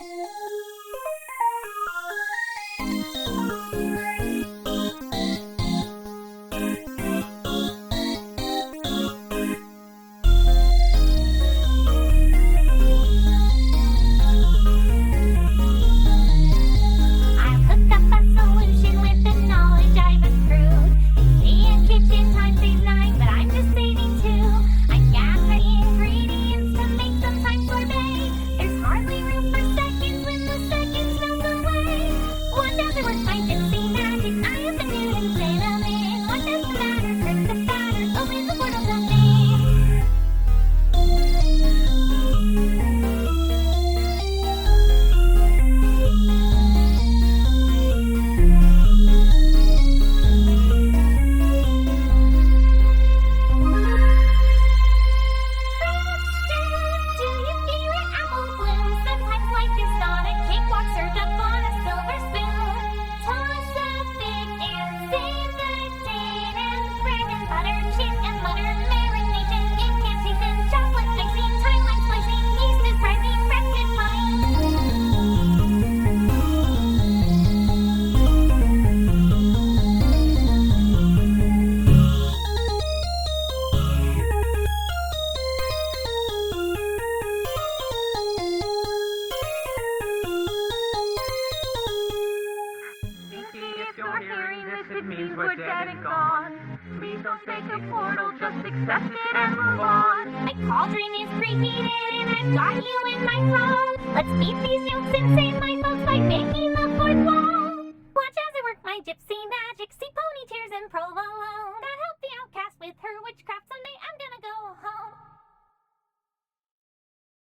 It means we're dead and gone. Please don't take a portal, just accept it and move on. My cauldron is preheated and I've got you in my thrall. Let's beat these yolks and save my folks by making the fourth wall. Watch as I work my gypsy magic